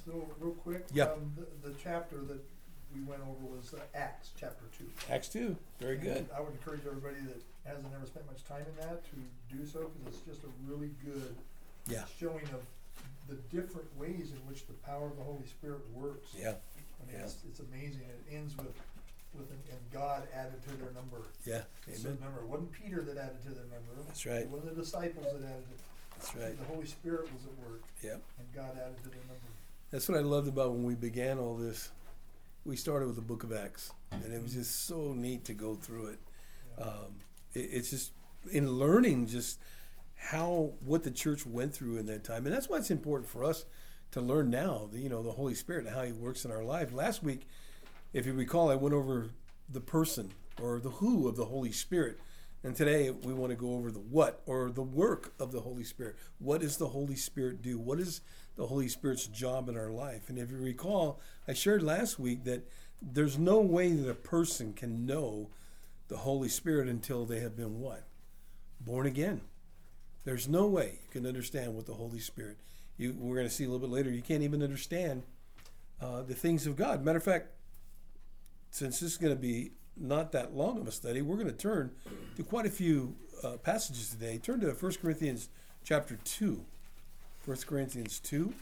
So real quick, Yeah. The chapter that we went over was Acts chapter 2. Acts 2. Very good. And I would encourage everybody that hasn't ever spent much time in that to do so, because it's just a really good Yeah. showing of the different ways in which the power of the Holy Spirit works. Yeah. I mean, Yeah. it's amazing. It ends with and God added to their number. Yeah. So Amen. remember, it wasn't Peter that added to their number. That's right. It wasn't the disciples that added it. That's right. The Holy Spirit was at work, Yeah. and God added to their number. That's what I loved about when we began all this. We started with the book of Acts, and it was just so neat to go through it. Yeah. It's just in learning just what the church went through in that time, and that's why it's important for us to learn now. The Holy Spirit and how He works in our life. Last week, if you recall, I went over the person or the who of the Holy Spirit, and today we want to go over the what or the work of the Holy Spirit. What does the Holy Spirit do? What is the Holy Spirit's job in our life? And if you recall, I shared last week that there's no way that a person can know the Holy Spirit until they have been what? Born again. There's no way you can understand what the Holy Spirit. We're going to see a little bit later. You can't even understand the things of God. Matter of fact, since this is going to be not that long of a study, we're going to turn to quite a few passages today. Turn to 1 Corinthians chapter 2. 1 Corinthians 2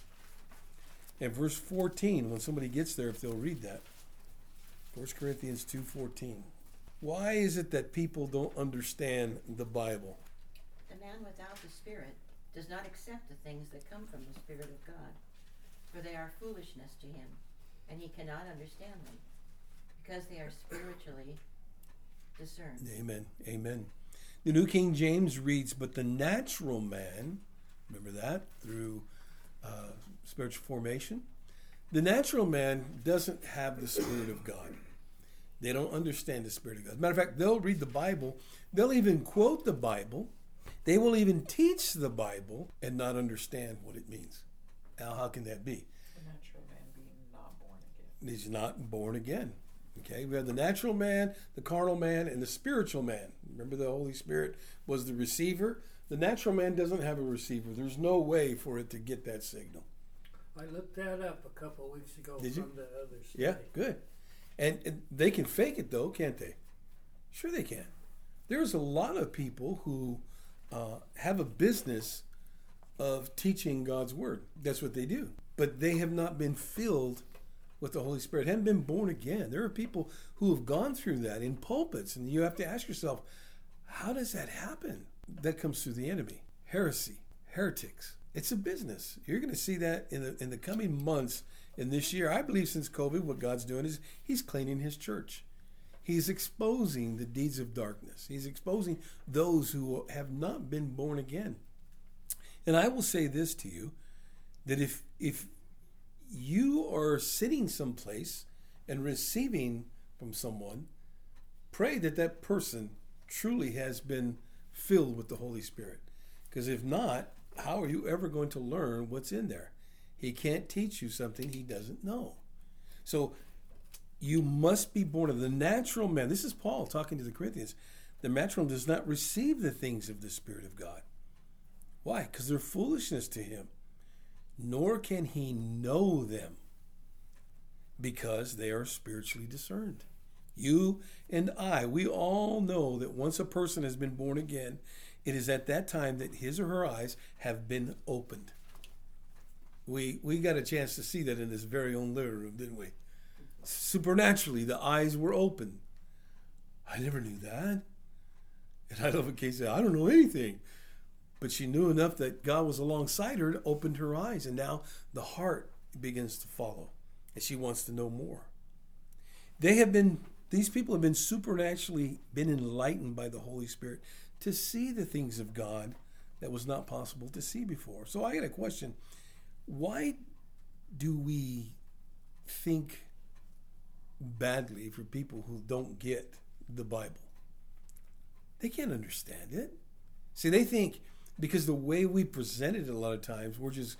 and verse 14. When somebody gets there, if they'll read that. 1 Corinthians 2:14. Why is it that people don't understand the Bible? The man without the Spirit does not accept the things that come from the Spirit of God, for they are foolishness to him, and he cannot understand them, because they are spiritually discerned. Amen. Amen. The New King James reads, but the natural man, remember that, through spiritual formation, the natural man doesn't have the Spirit of God. They don't understand the Spirit of God. As a matter of fact, they'll read the Bible, they'll even quote the Bible, they will even teach the Bible and not understand what it means. Now, how can that be? The natural man being not born again. He's not born again. Okay, we have the natural man, the carnal man, and the spiritual man. Remember, the Holy Spirit was the receiver. The natural man doesn't have a receiver. There's no way for it to get that signal. I looked that up a couple of weeks ago Did from you? the other study. Yeah, good. And they can fake it, though, can't they? Sure they can. There's a lot of people who have a business of teaching God's Word. That's what they do. But they have not been filled with the Holy Spirit, haven't been born again. There are people who have gone through that in pulpits, and you have to ask yourself, how does that happen? That comes through the enemy. Heresy, heretics. It's a business. You're going to see that in the coming months in this year. I believe since COVID, what God's doing is He's cleaning His church. He's exposing the deeds of darkness. He's exposing those who have not been born again. And I will say this to you, that if you are sitting someplace and receiving from someone, pray that that person truly has been filled with the Holy Spirit. Because if not, how are you ever going to learn what's in there? He can't teach you something he doesn't know. So you must be born of the natural man. This is Paul talking to the Corinthians. The natural man does not receive the things of the Spirit of God. Why? Because they're foolishness to him. Nor can he know them, because they are spiritually discerned. You and I, we all know that once a person has been born again, it is at that time that his or her eyes have been opened. We got a chance to see that in this very own living room, didn't we? Supernaturally, the eyes were opened. I never knew that. And I love a case that I don't know anything. But she knew enough that God was alongside her and opened her eyes. And now the heart begins to follow. And she wants to know more. These people have been supernaturally been enlightened by the Holy Spirit to see the things of God that was not possible to see before. So I got a question. Why do we think badly for people who don't get the Bible? They can't understand it. See, they think because the way we present it a lot of times, we're just,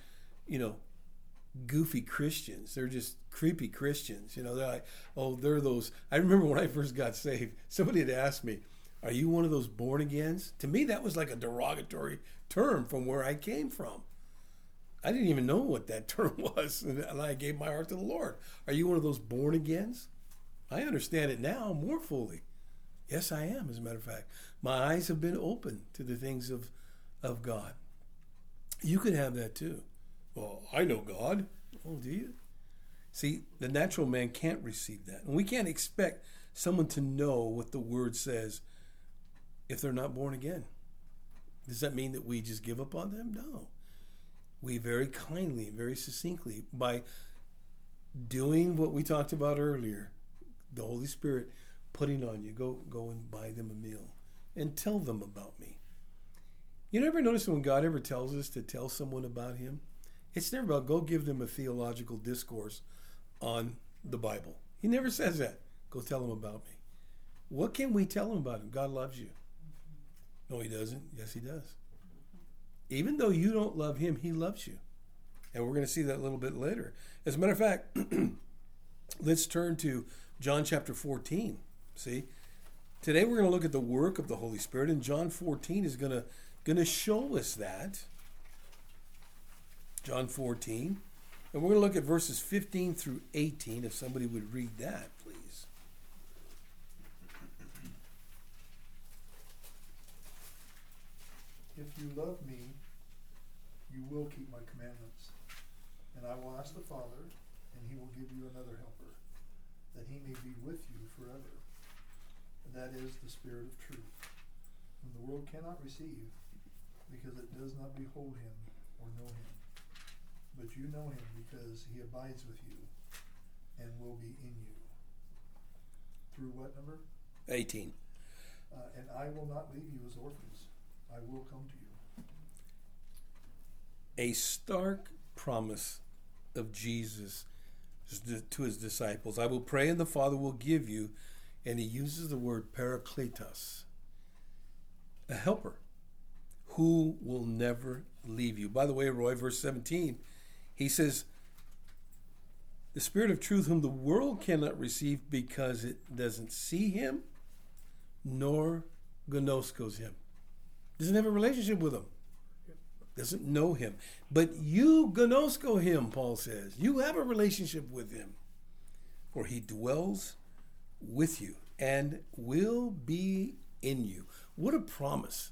goofy Christians. They're just creepy Christians. They're like, oh, they're those. I remember when I first got saved, somebody had asked me, are you one of those born agains? To me, that was like a derogatory term from where I came from. I didn't even know what that term was, and I gave my heart to the Lord. Are you one of those born agains? I understand it now more fully. Yes, I am, as a matter of fact. My eyes have been opened to the things of God. You could have that too. Well, I know God. Oh, do you? See, the natural man can't receive that. And we can't expect someone to know what the Word says if they're not born again. Does that mean that we just give up on them? No. We very kindly, very succinctly, by doing what we talked about earlier, the Holy Spirit putting on you, go and buy them a meal and tell them about me. You never notice when God ever tells us to tell someone about him? It's never about go give them a theological discourse on the Bible. He never says that. Go tell them about me. What can we tell them about him? God loves you. No, he doesn't. Yes, he does. Even though you don't love him, he loves you. And we're going to see that a little bit later. As a matter of fact, let's turn to John chapter 14. See, today we're going to look at the work of the Holy Spirit, and John 14 is going to show us that. John 14. And we're going to look at verses 15 through 18, if somebody would read that, please. If you love me, you will keep my commandments. And I will ask the Father, and he will give you another helper, that he may be with you forever. And that is the Spirit of truth, whom the world cannot receive, because it does not behold him or know him. But you know him, because he abides with you and will be in you. Through what number? 18. And I will not leave you as orphans. I will come to you. A stark promise of Jesus to his disciples. I will pray and the Father will give you, and he uses the word parakletos, a helper who will never leave you. By the way, Roy, verse 17, he says, the Spirit of truth whom the world cannot receive because it doesn't see him nor gnoskos him. Doesn't have a relationship with him. Doesn't know him. But you gnosko him, Paul says. You have a relationship with him. For he dwells with you and will be in you. What a promise.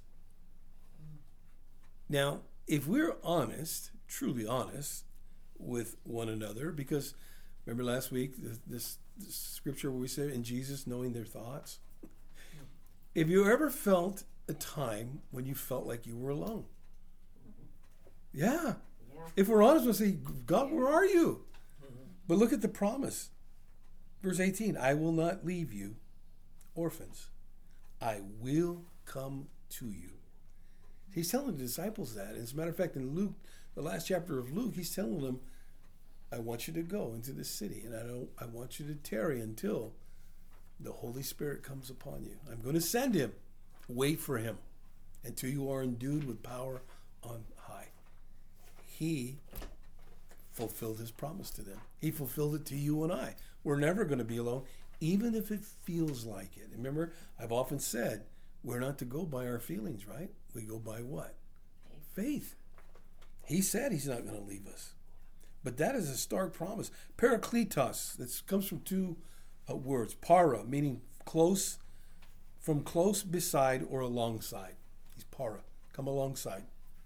Now, if we're honest, truly honest with one another, because remember last week, this scripture where we said in Jesus knowing their thoughts? If you ever felt a time when you felt like you were alone. Yeah. If we're honest, we'll say, God, where are you? But look at the promise. Verse 18, I will not leave you orphans. I will come to you. He's telling the disciples that. As a matter of fact, in Luke, the last chapter of Luke, he's telling them, I want you to go into this city, and I want you to tarry until the Holy Spirit comes upon you. I'm going to send him. Wait for him until you are endued with power on high. He fulfilled his promise to them. He fulfilled it to you and I. We're never going to be alone, even if it feels like it. Remember, I've often said, we're not to go by our feelings, right? We go by what? Faith. He said he's not going to leave us. But that is a stark promise. Parakletos, that comes from two words. Para, meaning close, from close beside or alongside. He's para, come alongside.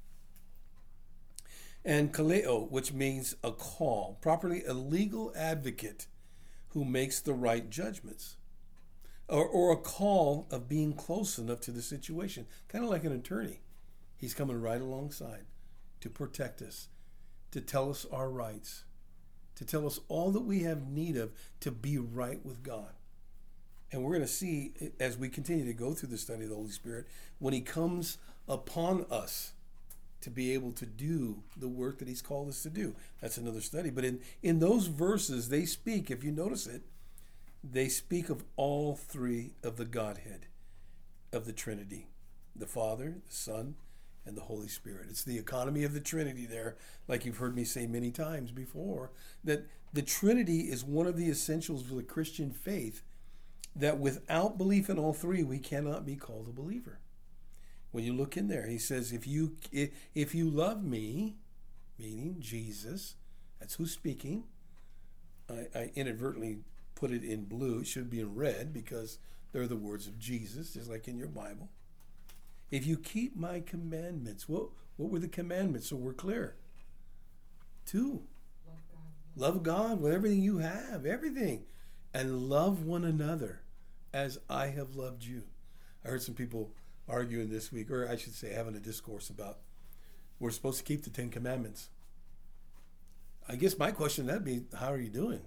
And kaleo, which means a call, properly a legal advocate who makes the right judgments. Or a call of being close enough to the situation, kind of like an attorney. He's coming right alongside to protect us, to tell us our rights, to tell us all that we have need of to be right with God. And we're going to see, as we continue to go through the study of the Holy Spirit, when he comes upon us to be able to do the work that he's called us to do. That's another study. But in those verses, they speak, if you notice it, they speak of all three of the Godhead, of the Trinity, the Father, the Son, and the Holy Spirit. It's the economy of the Trinity there, like you've heard me say many times before, that the Trinity is one of the essentials of the Christian faith, that without belief in all three, we cannot be called a believer. When you look in there, he says, if you love me, meaning Jesus. That's who's speaking. I inadvertently put it in blue. It should be in red because they're the words of Jesus, just like in your Bible. If you keep my commandments, what were the commandments? So we're clear. 2. Love God with everything you have, everything. And love one another as I have loved you. I heard some people arguing this week, or I should say having a discourse about we're supposed to keep the 10 Commandments. I guess my question that'd be, how are you doing?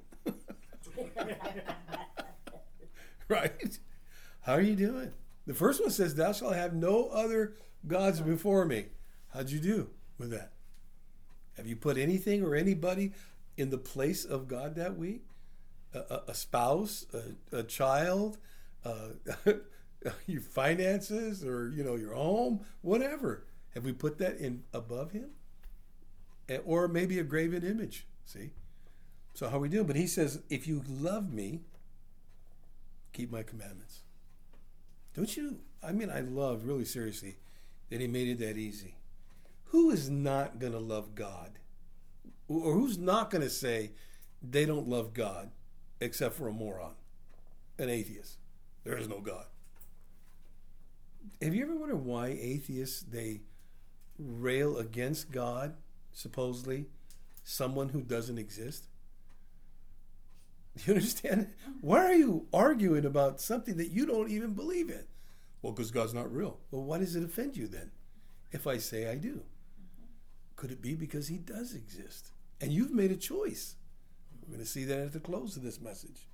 Right? How are you doing? The first one says, thou shalt have no other gods before me. How'd you do with that? Have you put anything or anybody in the place of God that week? A spouse, a child, your finances, or your home, whatever. Have we put that in above him? Or maybe a graven image. See? So how are we doing? But he says, if you love me, keep my commandments. Don't you? I love, really seriously, that he made it that easy. Who is not going to love God? Or who's not going to say they don't love God except for a moron, an atheist? There is no God. Have you ever wondered why atheists, they rail against God, supposedly, someone who doesn't exist? You understand? Why are you arguing about something that you don't even believe in? Well, because God's not real. Well, why does it offend you then if I say I do? Could it be because he does exist? And you've made a choice. We're going to see that at the close of this message.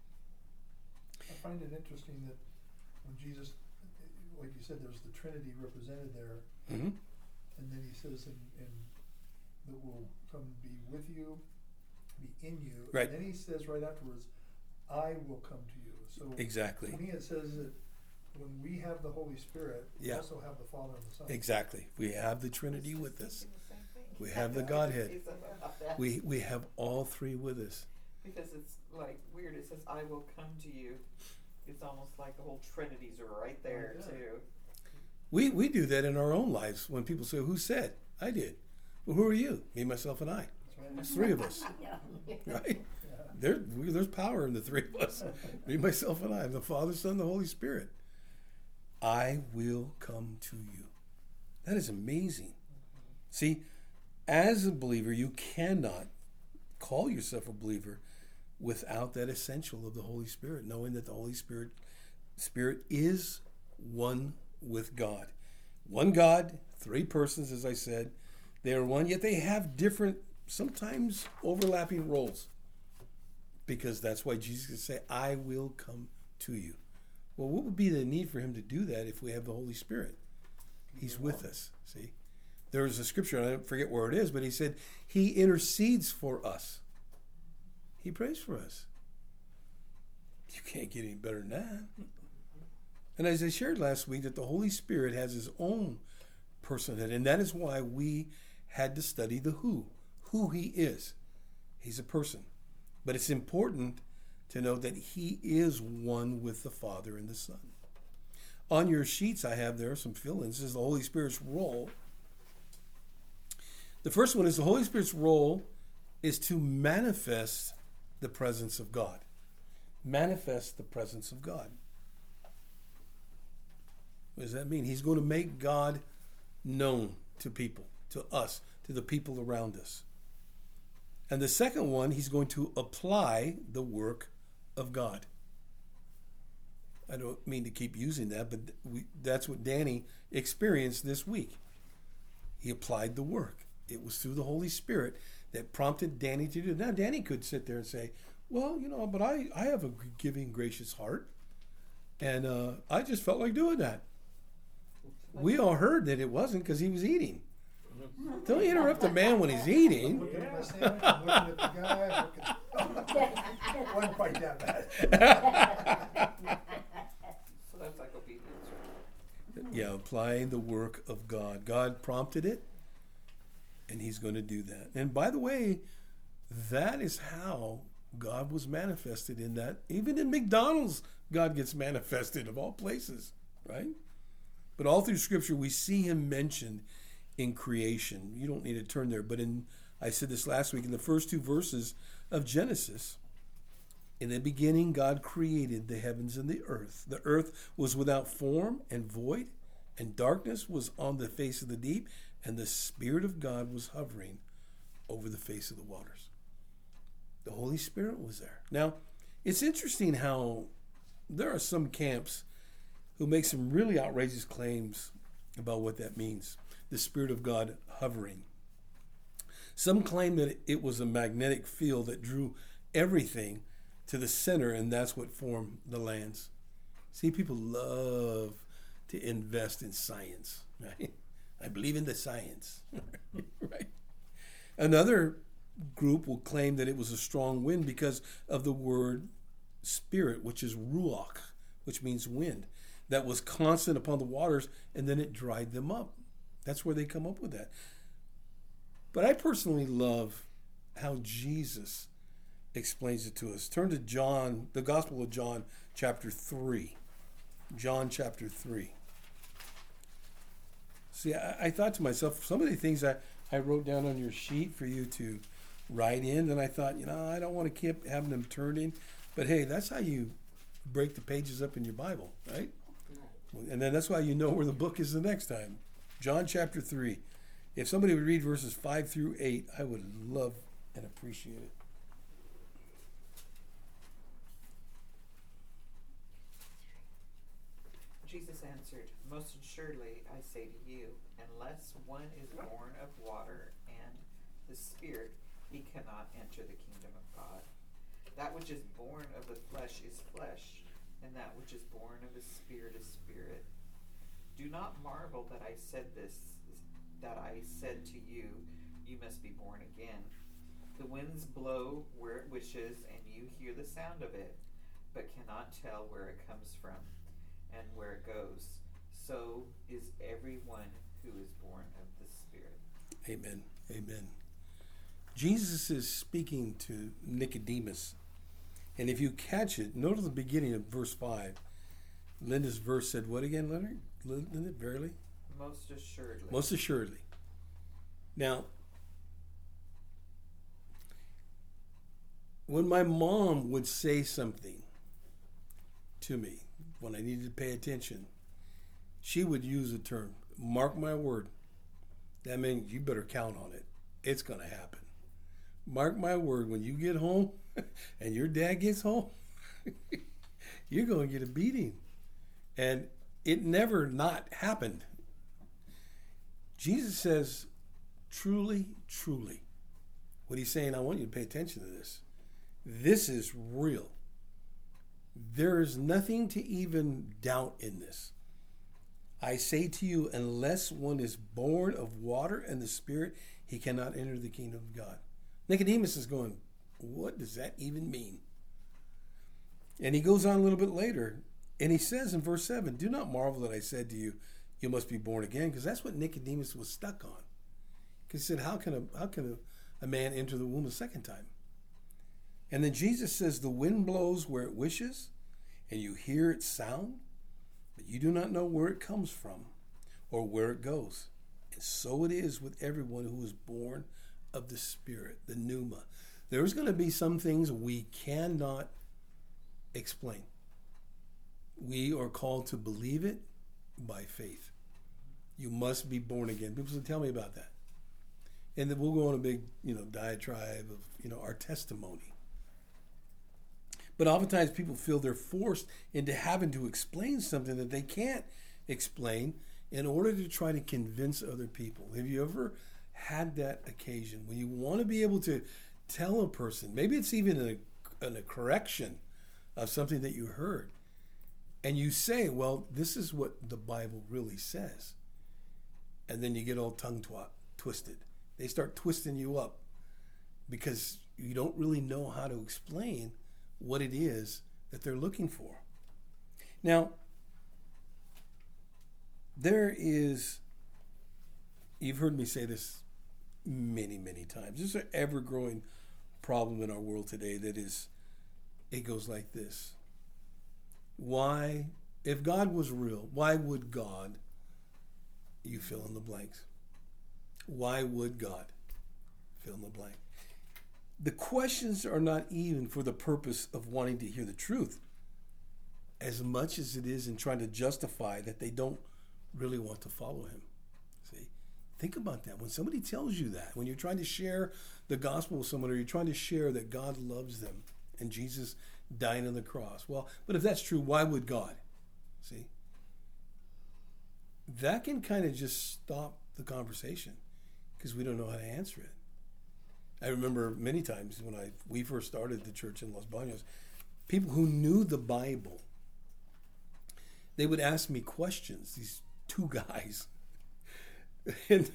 I find it interesting that when Jesus, like you said, there's the Trinity represented there. Mm-hmm. And then he says, and that will come be with you, be in you. Right. And then he says right afterwards, I will come to you. So Exactly. to me it says that when we have the Holy Spirit, we also have the Father and the Son. Exactly. We have the Trinity with us. We have the Godhead. We have all three with us. Because it's like weird. It says, I will come to you. It's almost like the whole Trinities are right there, too. We do that in our own lives when people say, who said? I did. Well, who are you? Me, myself, and I. It's 3 of us. Right? There's power in the 3 of us. Me, myself, and I. The Father, Son, the Holy Spirit. I will come to you. That is amazing. See, as a believer, you cannot call yourself a believer without that essential of the Holy Spirit, knowing that the Holy Spirit is one with God. One God, 3 persons, as I said. They are one, yet they have different, sometimes overlapping roles. Because that's why Jesus could say, I will come to you. Well, what would be the need for him to do that if we have the Holy Spirit? He's with us, see? There is a scripture, I don't forget where it is, but he said, he intercedes for us. He prays for us. You can't get any better than that. And as I shared last week, that the Holy Spirit has his own personhood, and that is why we had to study the who he is. He's a person. But it's important to know that he is one with the Father and the Son. On your sheets, I have there some fill-ins. This is the Holy Spirit's role. The first one is the Holy Spirit's role is to manifest the presence of God. Manifest the presence of God. What does that mean? He's going to make God known to people, to us, to the people around us. And the second one, he's going to apply the work of God. I don't mean to keep using that, but that's what Danny experienced this week. He applied the work. It was through the Holy Spirit that prompted Danny to do it. Now, Danny could sit there and say, well, but I have a giving, gracious heart, and I just felt like doing that. We all heard that it wasn't because he was eating. Don't interrupt a man when he's eating. Looking at my sandwich, I'm looking at the guy. It wasn't quite that bad. So that's like obedience, right? Yeah, applying the work of God. God prompted it, and he's going to do that. And by the way, that is how God was manifested in that. Even in McDonald's, God gets manifested of all places, right? But all through Scripture, we see him mentioned in creation. You don't need to turn there, but in I said this last week in the first 2 verses of Genesis. In the beginning, God created the heavens and the earth. The earth was without form and void, and darkness was on the face of the deep, and the Spirit of God was hovering over the face of the waters. The Holy Spirit was there. Now, it's interesting how there are some camps who make some really outrageous claims about what that means, the Spirit of God hovering. Some claim that it was a magnetic field that drew everything to the center, and that's what formed the lands. See, people love to invest in science, right? I believe in the science, right? Another group will claim that it was a strong wind because of the word spirit, which is ruach, which means wind, that was constant upon the waters, and then it dried them up. That's where they come up with that. But I personally love how Jesus explains it to us. Turn to John, the Gospel of John, chapter 3. John chapter 3. See, I thought to myself, some of the things I wrote down on your sheet for you to write in, and I thought, I don't want to keep having them turned in. But hey, that's how you break the pages up in your Bible, right? And then that's why you know where the book is the next time. John chapter 3. If somebody would read verses 5 through 8, I would love and appreciate it. Jesus answered, "Most assuredly I say to you, unless one is born of water and the Spirit, he cannot enter the kingdom of God. That which is born of the flesh is flesh, and that which is born of the Spirit is spirit. Do not marvel that I said to you, you must be born again. The winds blow where it wishes, and you hear the sound of it, but cannot tell where it comes from and where it goes. So is everyone who is born of the Spirit." Amen. Amen. Jesus is speaking to Nicodemus. And if you catch it, notice the beginning of verse 5. Linda's verse said, what again, Leonard? Linda, verily? Most assuredly. Most assuredly. Now, when my mom would say something to me, when I needed to pay attention, she would use the term, mark my word. That means you better count on it. It's going to happen. Mark my word, when you get home and your dad gets home, you're going to get a beating. And it never not happened. Jesus says, truly, truly. What he's saying, I want you to pay attention to this. This is real. There is nothing to even doubt in this. I say to you, unless one is born of water and the Spirit, he cannot enter the kingdom of God. Nicodemus is going, what does that even mean? And he goes on a little bit later, and he says in verse 7, do not marvel that I said to you, you must be born again, because that's what Nicodemus was stuck on. Because he said, how can a man enter the womb a second time? And then Jesus says, the wind blows where it wishes, and you hear its sound, but you do not know where it comes from or where it goes. And so it is with everyone who is born of the Spirit, the pneuma. There's going to be some things we cannot explain. We are called to believe it by faith. You must be born again. People say, tell me about that. And then we'll go on a big, diatribe of, our testimony. But oftentimes people feel they're forced into having to explain something that they can't explain in order to try to convince other people. Have you ever had that occasion when you want to be able to tell a person, maybe it's even a correction of something that you heard, and you say, well, this is what the Bible really says. And then you get all tongue twisted. They start twisting you up because you don't really know how to explain what it is that they're looking for. Now, you've heard me say this many, many times. This is an ever-growing problem in our world today it goes like this. Why, if God was real, why would God, you fill in the blanks? Why would God fill in the blank. The questions are not even for the purpose of wanting to hear the truth, as much as it is in trying to justify that they don't really want to follow him. See? Think about that. When somebody tells you that, when you're trying to share the gospel with someone, or you're trying to share that God loves them and Jesus dying on the cross. Well, but if that's true, why would God? See? That can kind of just stop the conversation because we don't know how to answer it. I remember many times when we first started the church in Los Baños, people who knew the Bible, they would ask me questions, these two guys. And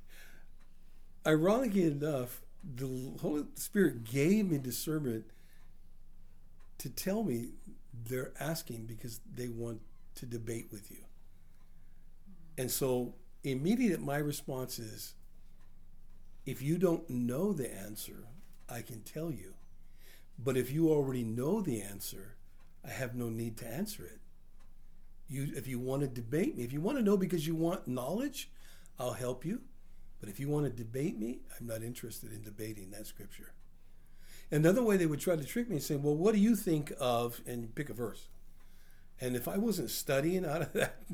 ironically enough, the Holy Spirit gave me discernment to tell me they're asking because they want to debate with you. And so immediate my response is, if you don't know the answer, I can tell you. But if you already know the answer, I have no need to answer it. If you want to debate me, if you want to know because you want knowledge, I'll help you. But if you want to debate me, I'm not interested in debating that scripture. Another way they would try to trick me and say, well, what do you think of, and you pick a verse. And if I wasn't studying out of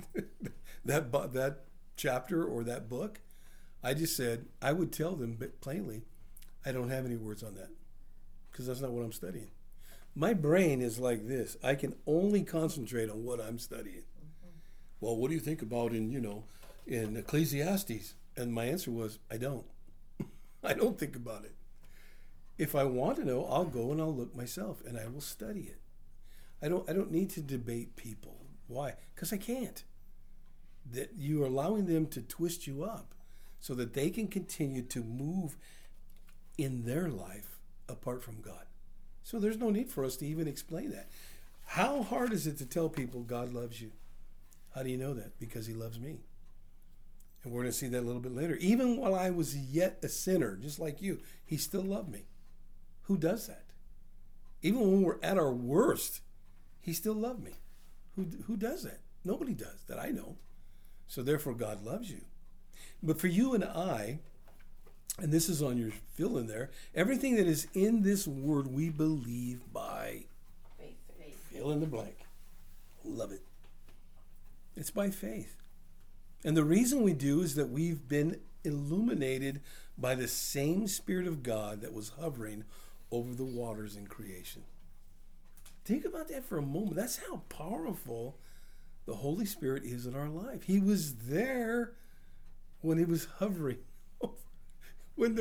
that chapter or that book, I just said, I would tell them plainly, I don't have any words on that because that's not what I'm studying. My brain is like this. I can only concentrate on what I'm studying. Well, what do you think about in Ecclesiastes? And my answer was, I don't. I don't think about it. If I want to know, I'll go and I'll look myself and I will study it. I don't need to debate people. Why? Because I can't. That you're allowing them to twist you up so that they can continue to move in their life apart from God. So there's no need for us to even explain that. How hard is it to tell people God loves you? How do you know that? Because he loves me. And we're going to see that a little bit later. Even while I was yet a sinner, just like you, he still loved me. Who does that? Even when we're at our worst, he still loved me. Who does that? Nobody does that I know. So therefore, God loves you. But for you and I, and this is on your fill in there, everything that is in this word we believe by Faith. fill in the blank. Love it. It's by faith. And the reason we do is that we've been illuminated by the same Spirit of God that was hovering over the waters in creation. Think about that for a moment. That's how powerful the Holy Spirit is in our life. He was there when he was hovering. When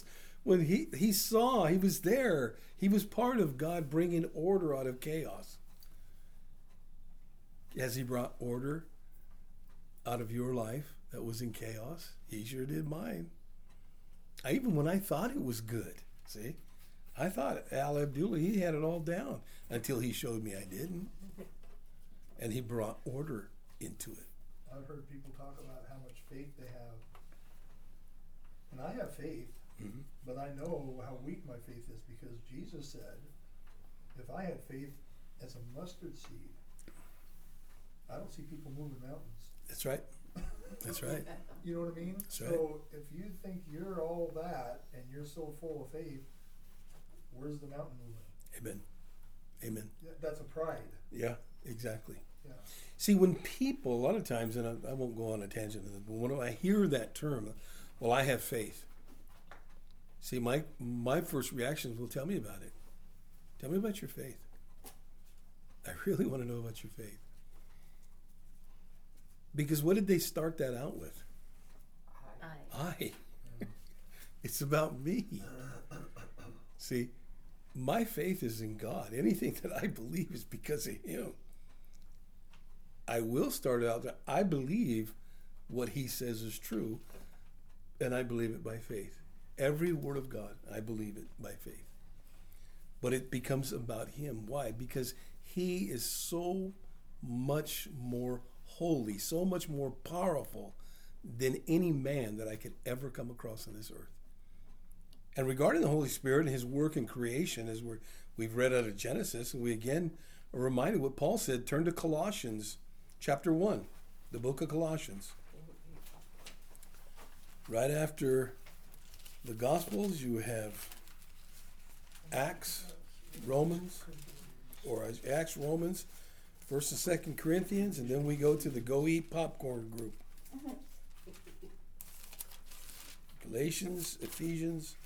he saw, he was there. He was part of God bringing order out of chaos. Has he brought order out of your life that was in chaos? He sure did mine. Even when I thought it was good, see? I thought Al Abdullah, he had it all down until he showed me I didn't. And he brought order into it. I've heard people talk about how much faith they have. And I have faith, but I know how weak my faith is because Jesus said, if I had faith as a mustard seed, I don't see people moving mountains. That's right. That's right. You know what I mean? That's right. So if you think you're all that and you're so full of faith, where's the mountain moving? Amen. Amen. That's a pride. Yeah, exactly. Yeah. See, when people, a lot of times, and I won't go on a tangent, but when I hear that term, well, I have faith. See, my first reactions will tell me about it. Tell me about your faith. I really want to know about your faith. Because what did they start that out with? I. It's about me. See, my faith is in God. Anything that I believe is because of him. I will start out that I believe what he says is true, and I believe it by faith. Every word of God, I believe it by faith. But it becomes about him. Why? Because he is so much more holy, so much more powerful than any man that I could ever come across on this earth. And regarding the Holy Spirit and his work in creation, as we've read out of Genesis, and we again are reminded what Paul said, turn to Colossians chapter 1, the book of Colossians. Right after the Gospels, you have Acts, Romans, Acts, Romans, 1st and 2nd Corinthians, and then we go to the Go Eat Popcorn group. Galatians, Ephesians,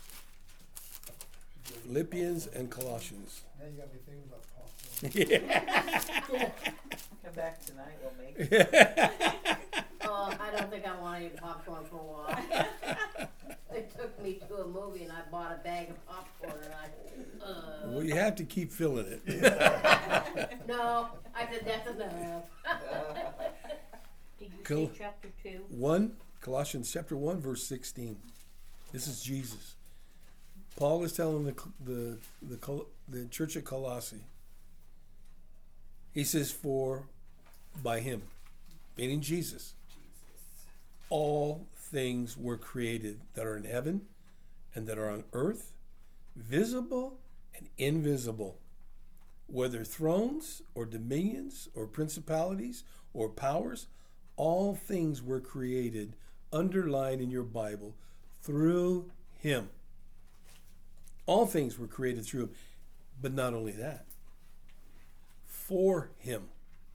Philippians, and Colossians. Now you got me thinking about popcorn. Yeah. Come back tonight, we'll make it. Oh, I don't think I want to eat popcorn for a while. They took me to a movie and I bought a bag of popcorn and Well, you have to keep filling it. no, I said that's enough. Did you Cool. say chapter 2? 1, Colossians chapter 1, verse 16. This is Jesus. Paul is telling the church at Colossae. He says, "For by him," meaning Jesus, all things were created that are in heaven and that are on earth, visible and invisible, whether thrones or dominions or principalities or powers, all things were created, underlined in your Bible, through him. All things were created through him. But not only that, for him.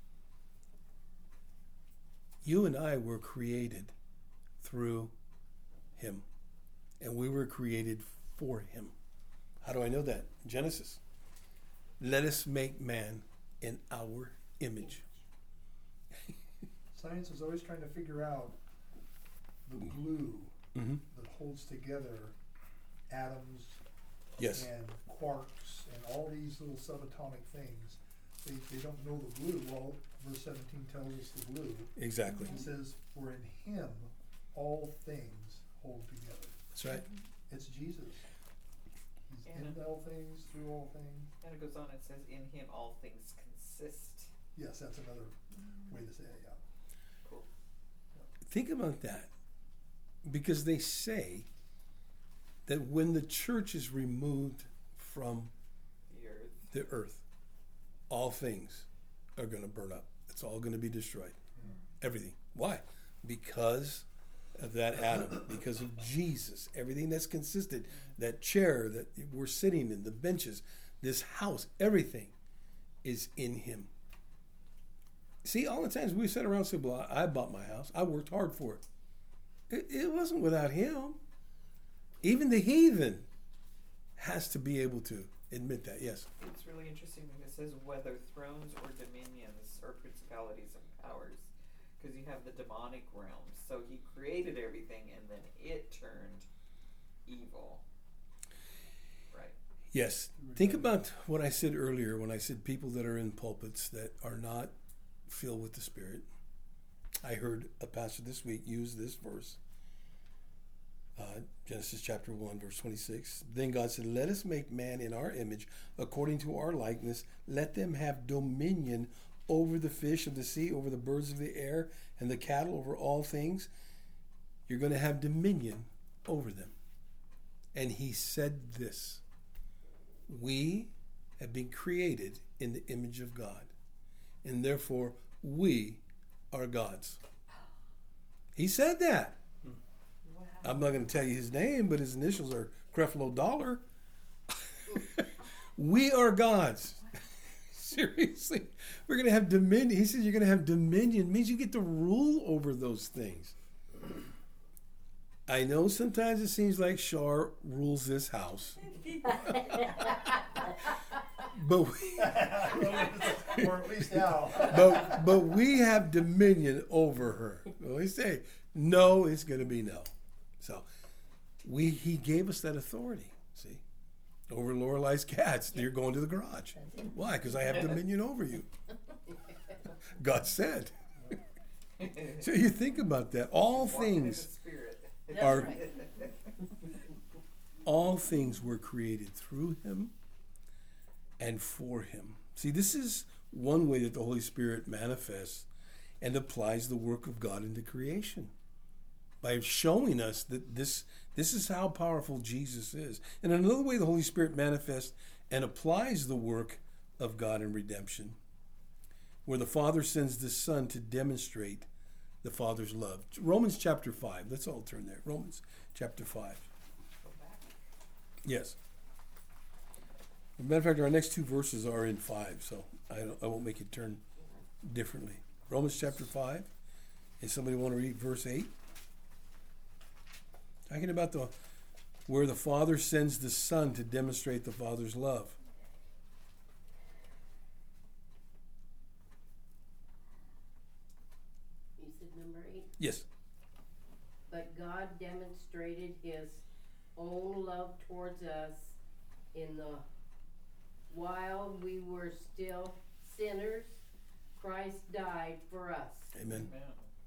You and I were created through him. And we were created for him. How do I know that? Genesis. Let us make man in our image. Science is always trying to figure out the glue Mm-hmm. that holds together atoms Yes. and quarks and all these little subatomic things. They don't know the glue. Well, verse 17 tells us the glue. Exactly. It says, "For in him all things hold together." That's right. It's Jesus. He's Yeah. in all things, through all things. And it goes on, it says, in him all things consist. Yes, that's another way to say it, yeah. Cool. Think about that. Because they say that when the church is removed from The earth. the earth, all things are going to burn up. It's all going to be destroyed. Everything. Why? Because of that atom, because of Jesus. Everything that's consistent, that chair that we're sitting in, the benches, this house, everything is in him. See, all the times we sit around and say, well, I bought my house. I worked hard for it. It wasn't without him. Even the heathen has to be able to admit that. Yes. It's really interesting when it says whether thrones or dominions or principalities and powers, because you have the demonic realm. So he created everything and then it turned evil. Right. Yes. Think about what I said earlier when I said people that are in pulpits that are not filled with the Spirit. I heard a pastor this week use this verse. Genesis chapter 1, verse 26. Then God said, let us make man in our image, according to our likeness. Let them have dominion over the fish of the sea, over the birds of the air, and the cattle, over all things. You're going to have dominion over them. And he said this: we have been created in the image of God, and therefore we are God's. He said that. Wow. I'm not going to tell you his name, but his initials are Creflo Dollar. We are God's. Seriously. We're going to have dominion. He says you're going to have dominion. It means you get to rule over those things. I know sometimes it seems like Shar rules this house. But Or at least now. but we have dominion over her. When we say no, it's going to be no. So he gave us that authority. See, over Lorelai's cats, you're going to the garage. Why? Because I have dominion over you. God said. So you think about that. All Walking in the things Spirit. That's are right. all things were created through him and for him. See, this is one way that the Holy Spirit manifests and applies the work of God into creation, by showing us that this is how powerful Jesus is. And another way the Holy Spirit manifests and applies the work of God in redemption, where the Father sends the Son to demonstrate the Father's love. Romans chapter 5. Let's all turn there. Romans chapter 5. Yes. As a matter of fact, our next two verses are in 5, so I won't make it turn differently. Romans chapter 5. Does somebody want to read verse 8? Talking about where the Father sends the Son to demonstrate the Father's love. You said number 8? Yes. But God demonstrated his own love towards us in the while we were still sinners, Christ died for us. Amen. Amen.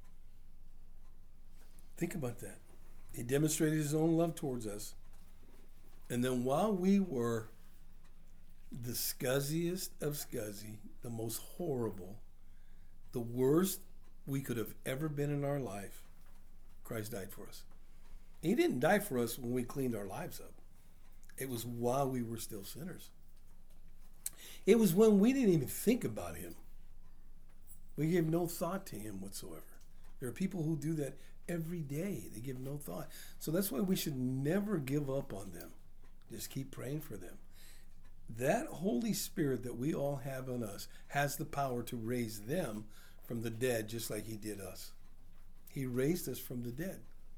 Think about that. He demonstrated his own love towards us. And then while we were the scuzziest of scuzzy, the most horrible, the worst we could have ever been in our life, Christ died for us. He didn't die for us when we cleaned our lives up. It was while we were still sinners. It was when we didn't even think about him. We gave no thought to him whatsoever. There are people who do that every day. They give no thought. So that's why we should never give up on them. Just keep praying for them. That Holy Spirit that we all have in us has the power to raise them from the dead just like he did us. He raised us from the dead.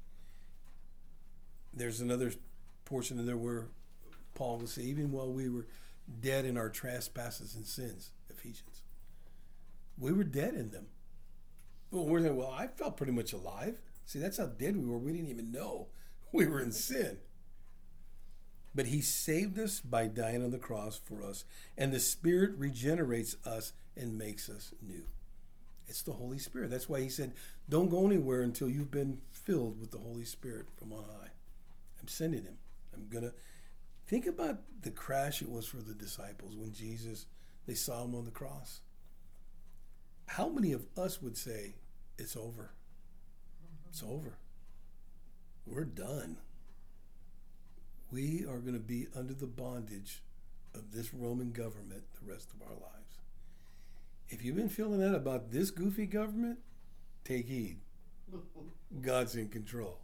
There's another portion in there where Paul will say, even while we were dead in our trespasses and sins, Ephesians, we were dead in them. Well, we're saying, well, I felt pretty much alive. See, that's how dead we were. We didn't even know we were in sin. But he saved us by dying on the cross for us. And the Spirit regenerates us and makes us new. It's the Holy Spirit. That's why he said, don't go anywhere until you've been filled with the Holy Spirit from on high. I'm sending him. I'm going to think about the crash it was for the disciples when they saw him on the cross. How many of us would say, it's over? It's over. We're done. We are going to be under the bondage of this Roman government the rest of our lives. If you've been feeling that about this goofy government, take heed. God's in control.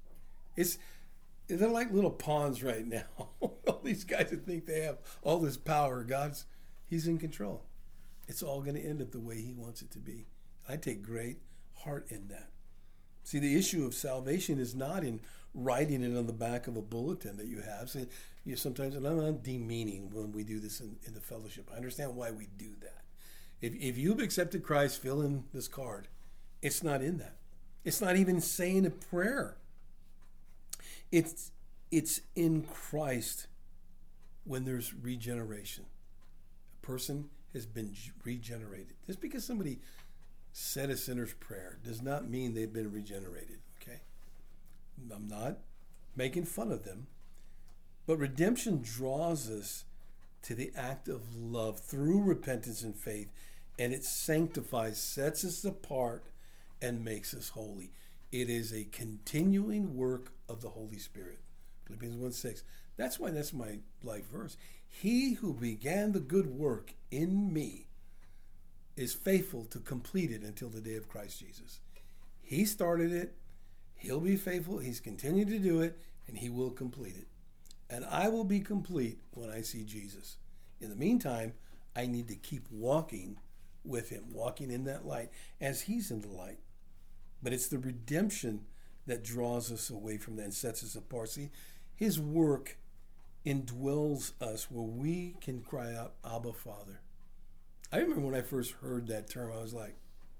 They're like little pawns right now. All these guys that think they have all this power, he's in control. It's all going to end up the way he wants it to be. I take great heart in that. See, the issue of salvation is not in writing it on the back of a bulletin that you have. So sometimes, and I'm not demeaning when we do this in the fellowship. I understand why we do that. If you've accepted Christ, fill in this card. It's not in that. It's not even saying a prayer. It's in Christ when there's regeneration. A person has been regenerated. Just because somebody said a sinner's prayer does not mean they've been regenerated, okay? I'm not making fun of them. But redemption draws us to the act of love through repentance and faith, and it sanctifies, sets us apart, and makes us holy. It is a continuing work of the Holy Spirit. Philippians 1:6. That's why that's my life verse. He who began the good work in me is faithful to complete it until the day of Christ Jesus. He started it. He'll be faithful. He's continued to do it, and he will complete it. And I will be complete when I see Jesus. In the meantime, I need to keep walking with him, walking in that light as he's in the light. But it's the redemption that draws us away from that and sets us apart. See, his work indwells us where we can cry out, Abba, Father. I remember when I first heard that term, I was like,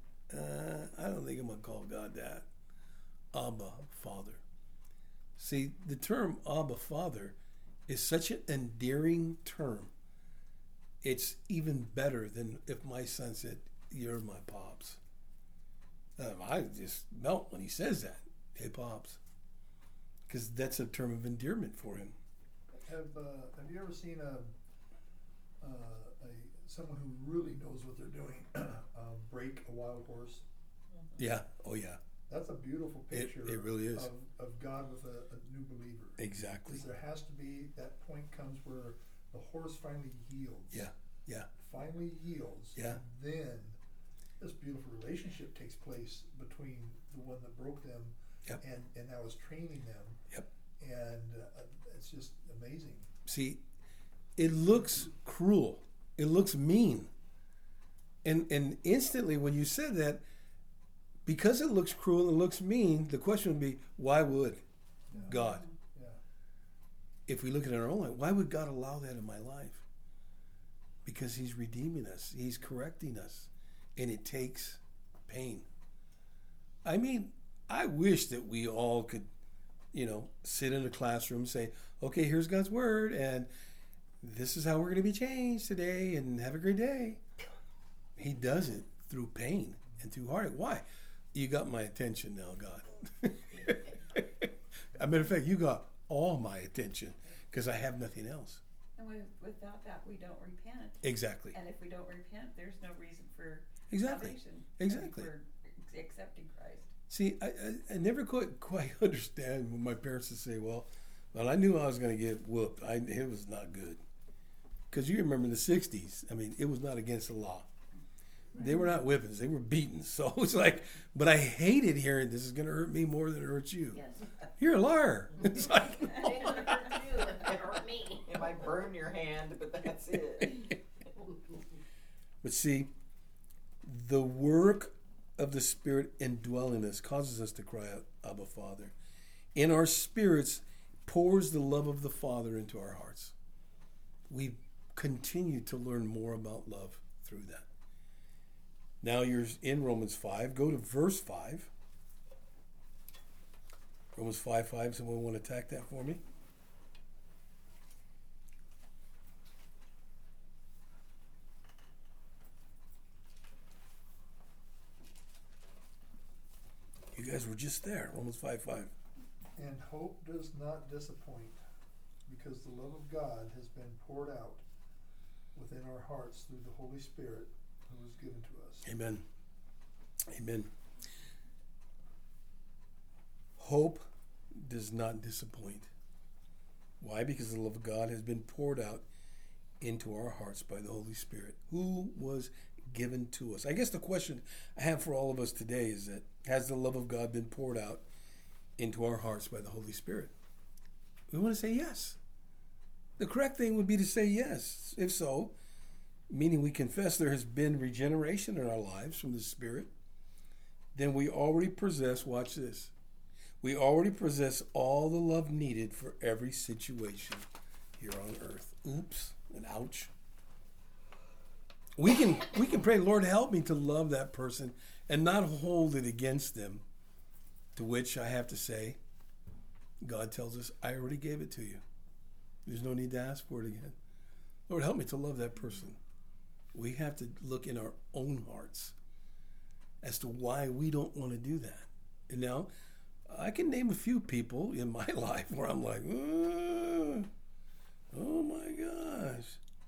I don't think I'm going to call God that. Abba, Father. See, the term Abba, Father is such an endearing term. It's even better than if my son said, you're my pops. I just melt when he says that. Hey, Pops. Because that's a term of endearment for him. Have you ever seen someone who really knows what they're doing break a wild horse? Yeah. Oh, yeah. That's a beautiful picture. It really is. Of God with a new believer. Exactly. Because there has to be, that point comes where the horse finally yields. Yeah. Yeah. Finally yields. Yeah. And then this beautiful relationship takes place between the one that broke them Yep. and now is training them. Yep. And it's just amazing. See, it looks cruel. It looks mean. And instantly when you said that, because it looks cruel and looks mean, the question would be, why would Yeah. God? Yeah. If we look at our own life, why would God allow that in my life? Because he's redeeming us. He's correcting us. And it takes pain. I mean, I wish that we all could, sit in a classroom and say, okay, here's God's word, and this is how we're going to be changed today, and have a great day. He does it through pain and through heartache. Why? You got my attention now, God. As a matter of fact, you got all my attention because I have nothing else. And without that, we don't repent. Exactly. And if we don't repent, there's no reason for Exactly. salvation. Exactly. For accepting Christ. See, I never quite understand when my parents would say, well, I knew I was going to get whooped. It was not good. Because you remember in the 60s, I mean, it was not against the law. They were not whippings. They were beatings. So it's like, but I hated hearing this is going to hurt me more than it hurts you. Yes. You're a liar. It's like, It didn't hurt you, it hurt me. It might burn your hand, but that's it. but see, the work of the Spirit indwelling us causes us to cry out, Abba, Father. In our spirits pours the love of the Father into our hearts. We continue to learn more about love through that. Now you're in Romans 5. Go to verse 5. Romans 5:5. Someone want to attack that for me? You guys were just there. Romans 5:5. And hope does not disappoint, because the love of God has been poured out within our hearts through the Holy Spirit who was given to us. Amen. Amen. Hope does not disappoint. Why? Because the love of God has been poured out into our hearts by the Holy Spirit, who was given to us. I guess the question I have for all of us today is that, has the love of God been poured out into our hearts by the Holy Spirit? We want to say yes. The correct thing would be to say yes. If so, meaning we confess there has been regeneration in our lives from the Spirit, then we already possess, watch this, we already possess all the love needed for every situation here on earth. Oops and ouch. We can pray, Lord, help me to love that person and not hold it against them. To which I have to say, God tells us, I already gave it to you. There's no need to ask for it again. Lord, help me to love that person. We have to look in our own hearts as to why we don't want to do that. And now, I can name a few people in my life where I'm like, oh my gosh.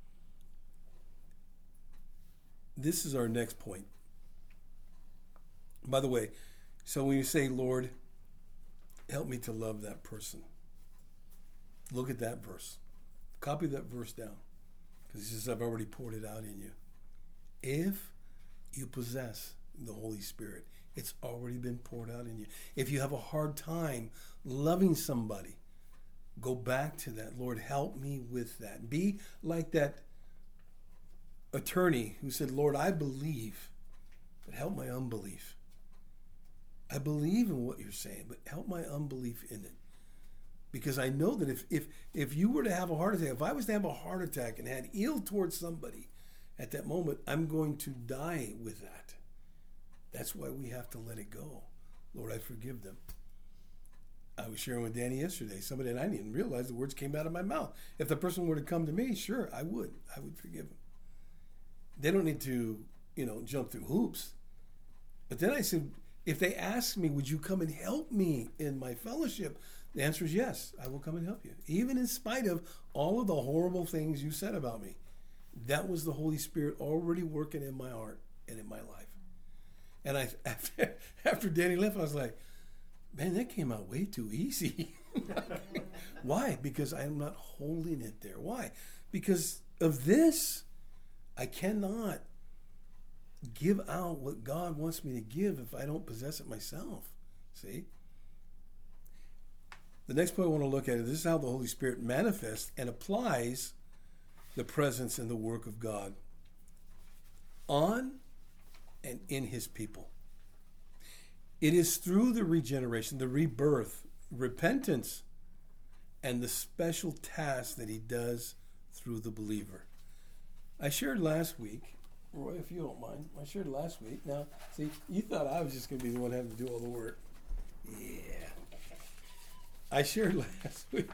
This is our next point. By the way, so when you say, Lord, help me to love that person, look at that verse. Copy that verse down. Because he says, I've already poured it out in you. If you possess the Holy Spirit, it's already been poured out in you. If you have a hard time loving somebody, go back to that. Lord, help me with that. Be like that attorney who said, Lord, I believe, but help my unbelief. I believe in what you're saying, but help my unbelief in it. Because I know that if you were to have a heart attack, if I was to have a heart attack and had ill towards somebody at that moment, I'm going to die with that. That's why we have to let it go. Lord, I forgive them. I was sharing with Danny yesterday, somebody, and I didn't even realize the words came out of my mouth. If the person were to come to me, sure, I would forgive them. They don't need to, jump through hoops. But then I said, if they ask me, would you come and help me in my fellowship? The answer is yes, I will come and help you. Even in spite of all of the horrible things you said about me. That was the Holy Spirit already working in my heart and in my life. And after Danny left, I was like, man, that came out way too easy. Why? Because I am not holding it there. Why? Because of this, I cannot give out what God wants me to give if I don't possess it myself. See? The next point I want to look at is this is how the Holy Spirit manifests and applies the presence and the work of God on and in his people. It is through the regeneration, the rebirth, repentance, and the special task that he does through the believer. I shared last week, Roy, if you don't mind, I shared last week. Now, see, you thought I was just going to be the one having to do all the work. Yeah. I shared last week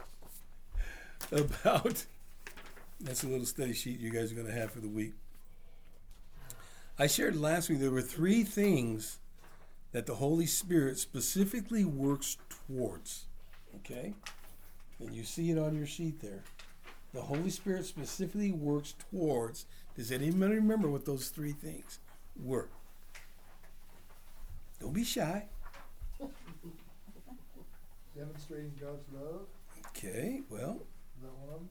about, that's a little study sheet you guys are going to have for the week. I shared last week there were 3 things that the Holy Spirit specifically works towards. Okay? And you see it on your sheet there. The Holy Spirit specifically works towards. Does anybody remember what those 3 things were? Don't be shy. Demonstrating God's love. Okay, well, Is that one of them?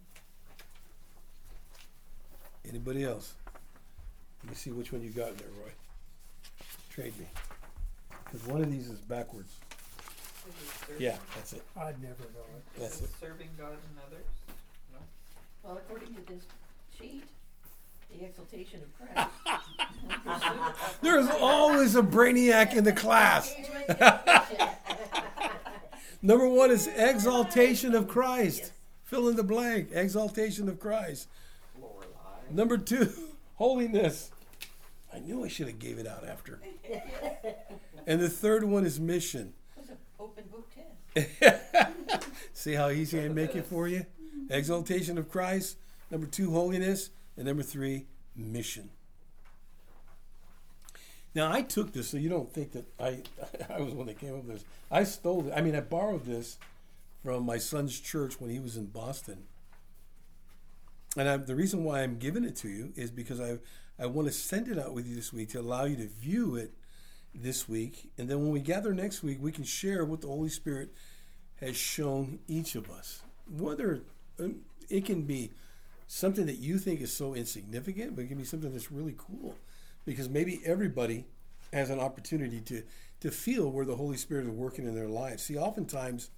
anybody else? Let me see which one you got there, Roy. Trade me. Because one of these is backwards. Is it serving- Yeah, that's it. I'd never know it. That's is it. it serving God and others? No. Well, according to this sheet, the exaltation of Christ. There's always a brainiac in the class. Number 1 is exaltation of Christ. Fill in the blank. Exaltation of Christ. Lorelei. Number 2, holiness. I knew I should have gave it out after. And the third one is mission. It's an open book test. See how easy I make it for you? Exaltation of Christ. Number 2, holiness. And number 3, mission. Now, I took this, so you don't think that I was the one that came up with this. I stole it. I mean, I borrowed this from my son's church when he was in Boston. And the reason why I'm giving it to you is because I want to send it out with you this week to allow you to view it this week. And then when we gather next week, we can share what the Holy Spirit has shown each of us. Whether it can be something that you think is so insignificant, but it can be something that's really cool. Because maybe everybody has an opportunity to feel where the Holy Spirit is working in their lives. See, oftentimes,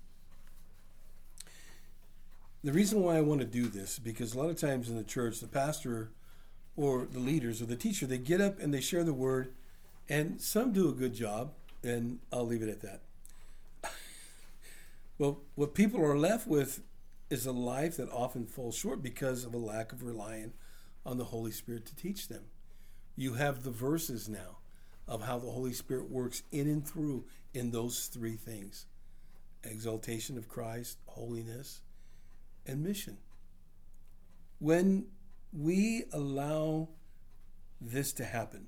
the reason why I want to do this, because a lot of times in the church, the pastor or the leaders or the teacher, they get up and they share the word, and some do a good job, and I'll leave it at that. Well, what people are left with is a life that often falls short because of a lack of relying on the Holy Spirit to teach them. You have the verses now of how the Holy Spirit works in and through in those 3 things: exaltation of Christ, holiness, and mission. When we allow this to happen,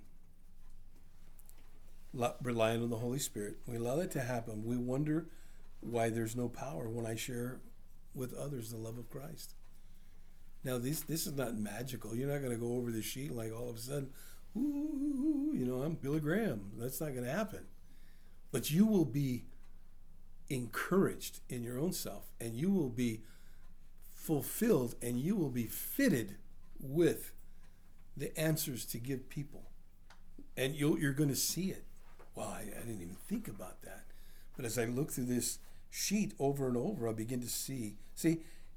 relying on the Holy Spirit, we allow that to happen, we wonder why there's no power when I share with others the love of Christ. Now, this is not magical. You're not going to go over the sheet like all of a sudden, ooh, I'm Billy Graham. That's not going to happen. But you will be encouraged in your own self, and you will be fulfilled, and you will be fitted with the answers to give people. And you're going to see it. Wow, I didn't even think about that. But as I look through this sheet over and over, I begin to see. See,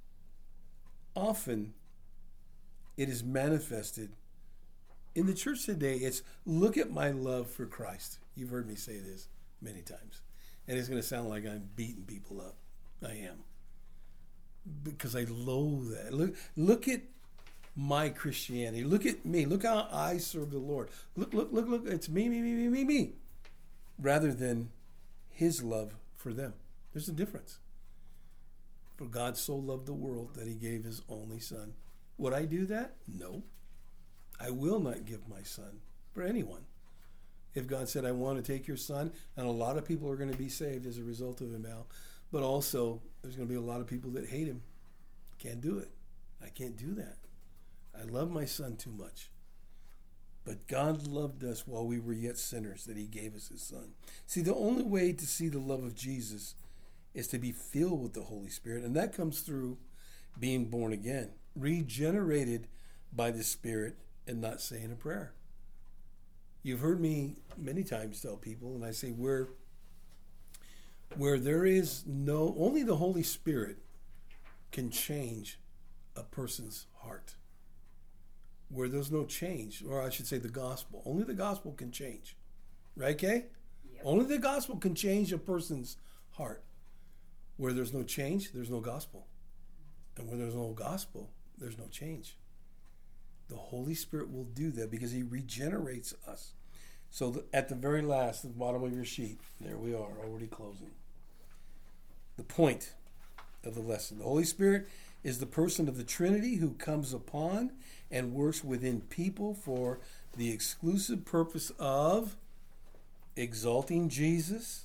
often it is manifested in the church today. It's, look at my love for Christ. You've heard me say this many times. And it's going to sound like I'm beating people up. I am. Because I loathe that. Look at my Christianity. Look at me. Look how I serve the Lord. Look. It's me. Rather than his love for them. There's a difference. For God so loved the world that he gave his only son. Would I do that? No. I will not give my son for anyone. If God said, I want to take your son, and a lot of people are going to be saved as a result of him now, but also there's going to be a lot of people that hate him. Can't do it. I can't do that. I love my son too much. But God loved us while we were yet sinners, that he gave us his son. See, the only way to see the love of Jesus is to be filled with the Holy Spirit, and that comes through being born again, regenerated by the Spirit, and not saying a prayer. You've heard me many times tell people, and I say, where there is only the Holy Spirit can change a person's heart. Where there's no change, or I should say the gospel. Only the gospel can change. Right, Kay? Yep. Only the gospel can change a person's heart. Where there's no change, there's no gospel. And where there's no gospel, there's no change. The Holy Spirit will do that because he regenerates us. So at the very last, the bottom of your sheet, there we are, already closing. The point of the lesson. The Holy Spirit is the person of the Trinity who comes upon and works within people for the exclusive purpose of exalting Jesus.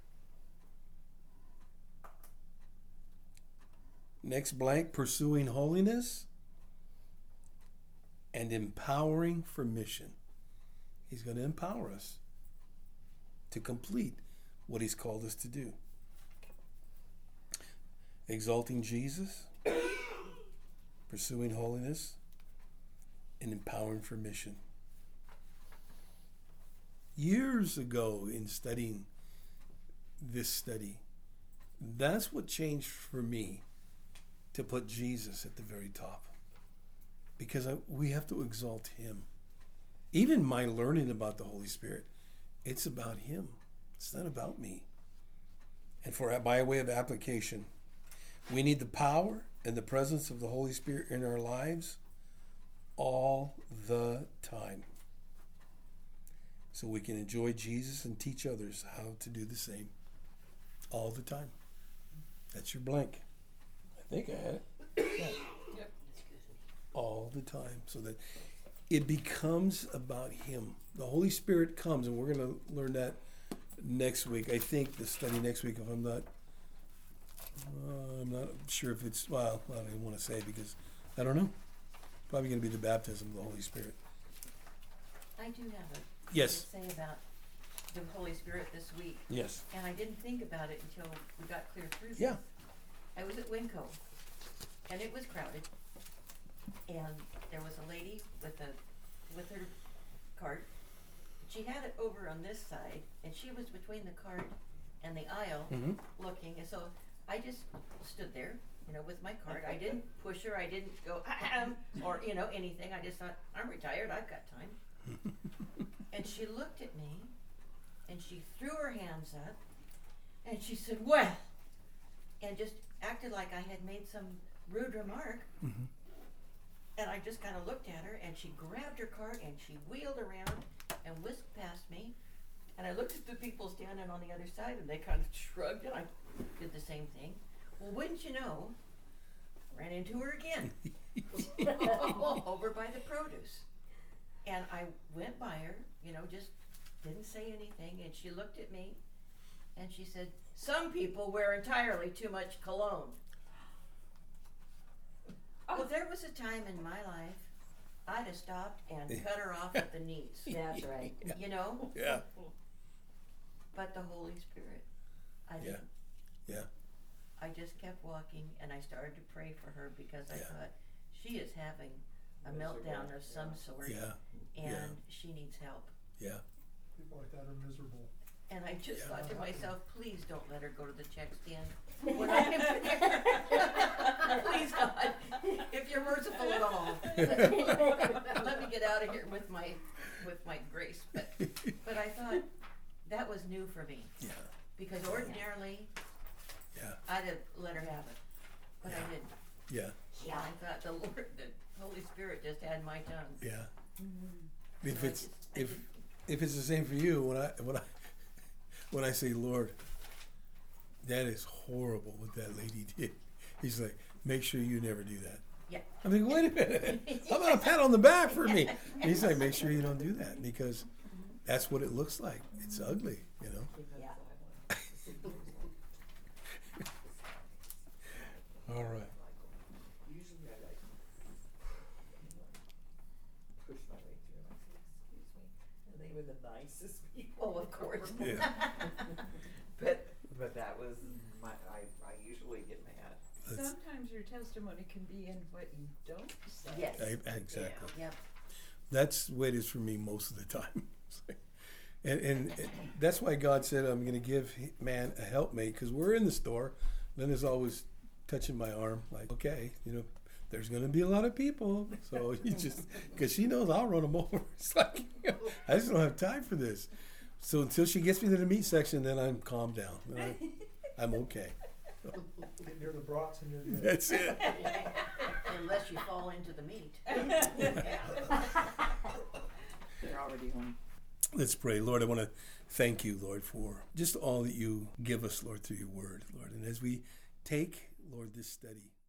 Next blank, pursuing holiness and empowering for mission. He's going to empower us to complete what he's called us to do. Exalting Jesus, pursuing holiness, and empowering for mission. Years ago in studying this study, that's what changed for me to put Jesus at the very top. Because we have to exalt him. Even my learning about the Holy Spirit, it's about him. It's not about me. And by way of application, we need the power and the presence of the Holy Spirit in our lives all the time. So we can enjoy Jesus and teach others how to do the same all the time. That's your blank. I think I had it. Yeah. Yep. All the time. So that it becomes about him. The Holy Spirit comes, and we're going to learn that next week. I think the study next week, if I'm not sure if it's, well, I don't even want to say because I don't know. Probably going to be the baptism of the Holy Spirit. I do have a Yes. thing to say about the Holy Spirit this week, Yes. and I didn't think about it until we got clear through this. Yeah. I was at Winco, and it was crowded, and there was a lady with her cart. She had it over on this side, and she was between the cart and the aisle looking, and so I just stood there, with my cart. I didn't push her, I didn't go, or, anything. I just thought, I'm retired, I've got time. And she looked at me, and she threw her hands up, and she said, well, and just acted like I had made some rude remark. Mm-hmm. And I just kind of looked at her, and she grabbed her cart, and she wheeled around and whisked past me. And I looked at the people standing on the other side, and they kind of shrugged, and I did the same thing. Well, wouldn't you know, ran into her again over by the produce. And I went by her, just didn't say anything, and she looked at me, and she said, some people wear entirely too much cologne. Well, there was a time in my life I'd have stopped and cut her off at the knees. That's right. Yeah. But the Holy Spirit, I Yeah. didn't. Yeah. I just kept walking, and I started to pray for her because I thought she is having a meltdown of some sort, Yeah. and she needs help. Yeah. People like that are miserable. And I just Yeah. thought to myself, please don't let her go to the check stand. When I'm there. Please, God, if you're merciful at all, let me get out of here with my grace. But I thought that was new for me, because ordinarily I'd have let her have it, but I didn't. Yeah. And I thought the Holy Spirit just had my tongue. Yeah. So If I it's just- if it's the same for you, when I say, Lord, that is horrible what that lady did. He's like, make sure you never do that. Yeah. I'm like, wait a minute. How about a pat on the back for me? And he's like, make sure you don't do that because that's what it looks like. It's ugly, Yeah. All right. Usually I push my way through and I say, excuse me. And they were the nicest people. Oh, of course. Yeah. But that was I usually get mad. That's, Sometimes your testimony can be in what you don't say. Yes. exactly. Yep. That's the way it is for me most of the time. It's like, And that's why God said, I'm going to give man a helpmate, because we're in the store. Linda's always touching my arm, like, okay, there's going to be a lot of people. So you just, because she knows I'll run them over. It's like, I just don't have time for this. So until she gets me to the meat section, then I'm calmed down. I'm okay. Get near the brats and you're good. That's it. Unless you fall into the meat. They're already home. Let's pray. Lord, I want to thank you, Lord, for just all that you give us, Lord, through your word, Lord. And as we take, Lord, this study,